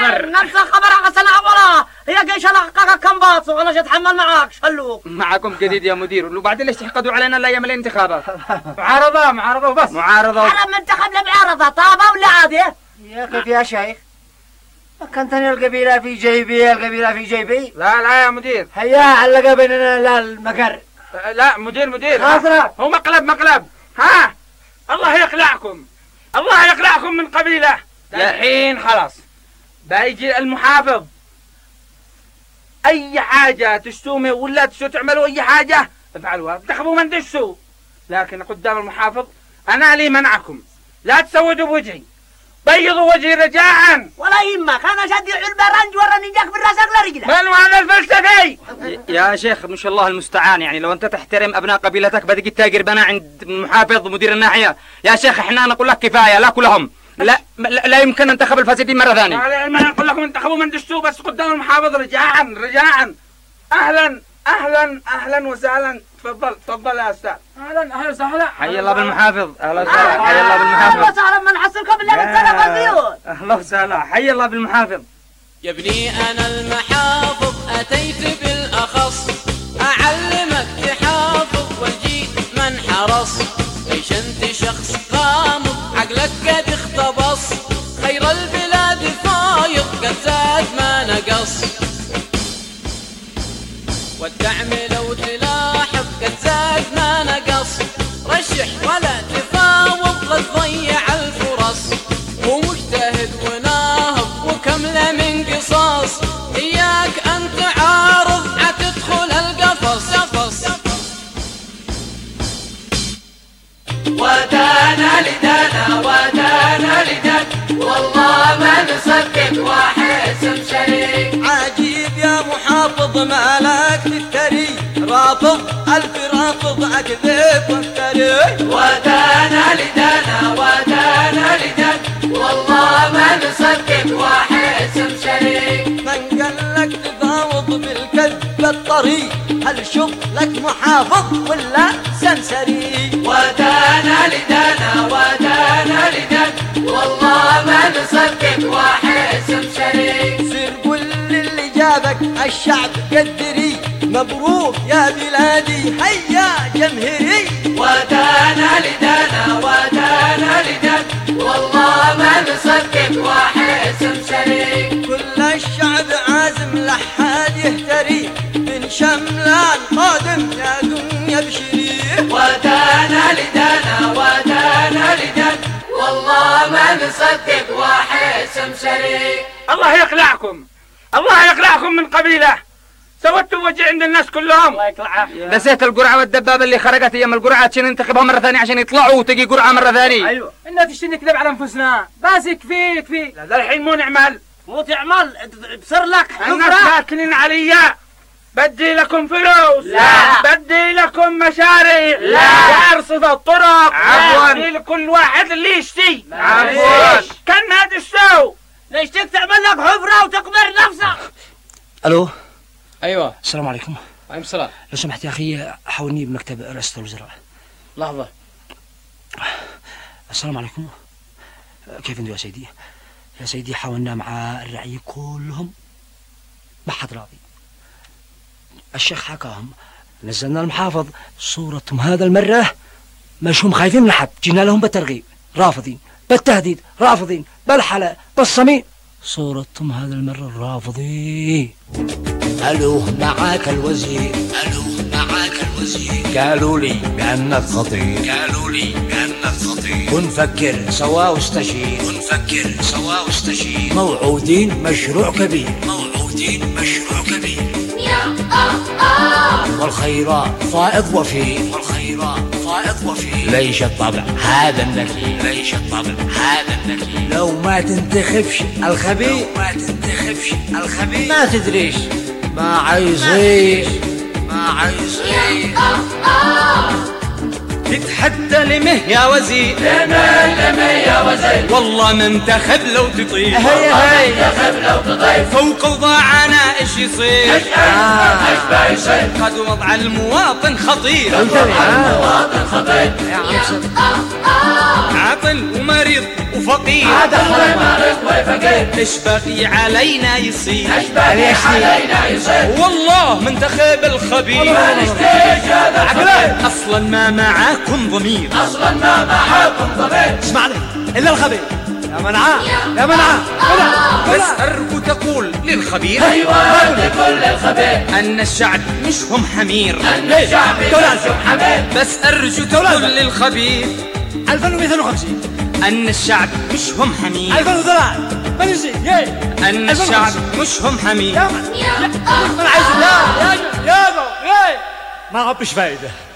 خبر. نفس الخبر غسل عبرة. هي جيش الحقاقة كم باص وانا مش اتحمل معاك شلوك. معكم جديد يا مدير، وبعدين ليش تحقدوا علينا الايام الانتخابات؟ معارضة وبس. معارضة على منتخب لمعارضة طابة ولا عادية؟ يا كيف يا شيخ؟ كنتني القبيلة في جيبي القبيلة في جيبي. لا يا مدير. هيا علقة بيننا لا المقر. لا مدير خاسرة. هو مقلب. ها الله يقلعكم من قبيلة. الحين خلاص بيجي المحافظ، اي حاجة تشتومي ولا تشتو تعملوا اي حاجة افعلوها، انتخبوا من تشتو، لكن قدام المحافظ انا لي منعكم، لا تسودوا بوجهي، بيضوا وجهي رجاء. ولا يهمك انا شدي البرنج وراني جاك بالراسك لرجلك. من هذا الفلسفي؟ يا شيخ مش الله المستعان، يعني لو انت تحترم ابناء قبيلتك بدك تتاجر بنا عند المحافظ ومدير الناحية. يا شيخ احنا نقول لك كفاية، لا كلهم لا يمكن ننتخب الفاسدين مرة ثانية. ما نقول لكم انتخبوا من دشتوا بس قدام المحافظ رجاء. اهلا وسهلا. تفضل يا استاذ. اهلا وسهلا. حي الله بالمحافظ. اهلا وسهلا. حي الله بالمحافظ. اهلا وسهلا من حصلكم بالله بالسلامة الزيوت. اهلا وسهلا. حي الله بالمحافظ. يا ابني انا المحافظ اتيت بالاخص اعلمك تحافظ والجيت من حرص. ليش انت شخص غامض عقلك قد اختبص، خير البلاد فايض قد زاد ما نقص، والدعم لو تلاحظ قد زاد ما نقص، رشح ولا تفاوض لا تضيع الفرص، ومجتهد وناهض وكمله من قصص، اياك ان تعارض عتدخل القفص. ودانا لدانا والله ما نصدق واحد اسم شريك. عجيب يا محافظ مالك تفتري، رافض الف رافض اكذب وافتري. ودانا لدانا والله ما نصدق واحد اسم شريك. من قال لك تفاوض بالكذب الطريق، هل شغلك محافظ ولا سمسري؟ ودانا لدانا والله ما نصدق واحد اسم شريك. سير قول اللي جابك الشعب قدري، مبروك يا بلادي هيا جمهري. ودانا لدانا والله ما نصدق واحد اسم شريك. كل الشعب عازم لحاد يهتري، من شملان قادم يا دنيا بشري. ودانا لدانا والله ما نصدق واحد اسم شريك. الله يقلعكم من قبيلة، سوتوا وجه عند الناس كلهم. الله يقلعها. نسيت القرعة والدبابة اللي خرجت ايام القرعة عشان ننتخبها مرة ثانية عشان يطلعوا وتجي قرعة مرة ثانية. ايوه إننا تشتي نكذب على انفسنا، بس يكفي. لا الحين مو نعمل بصير لك الناس ساكنين عليا، بدي لكم فلوس، لا بدي لكم مشاريع، لا وارصد الطرق، عفوا بدي لكل واحد اللي يشتي. عفوا كان ما تشتوا ليش تعمل لك حفرة وتقبر نفسك؟ الو. ايوه السلام عليكم. وعليكم السلام. لو سمحت يا اخي حولني بمكتب رئاسة الوزراء. لحظة. السلام عليكم. كيف انتم يا سيدي؟ يا سيدي حاولنا مع الرعية كلهم ما حد راضي. الشيخ حكاهم، نزلنا المحافظ صورتهم هذا المرة مش هم خايفين من حد، جينا لهم بالترغيب رافضين، بالتهديد رافضين، بالحلا بالصميم، صورتهم هذا المرة رافضين. الو معاك الوزير. قالوا لي بأنك خطير. كن فكر سوا واستشير. موعودين مشروع كبير. والخيرات فائض وفير. ليش الطبع هذا النكير. لو ما تنتخبش الخبير ما تدريش ما عايزيش. تتحدى لمه يا وزير. والله منتخب لو تطير. فوق وضاعنا ايش يصير. قد وضع المواطن خطير. عاطل ومريض وفقير عاطل ومريض وفقير ايش باقي علينا يصير ايش باقي علينا يصير والله منتخب الخبير ما نشتيش هذا الخبير اصلا ما معاكم ضمير اصلا ما معاكم ضمير اسمع لي الا الخبير يا منعاه يا منعاه بس ارجو تقول للخبير ايوه تقول للخبير ان الشعب مش هم حمير ان الشعب مش هم حمير بس ارجو تقول للخبير 2250 ان الشعب مش هم حمير 2003 ما نسيت ان الشعب مش هم حمير انا عايز يا ما عبش فايده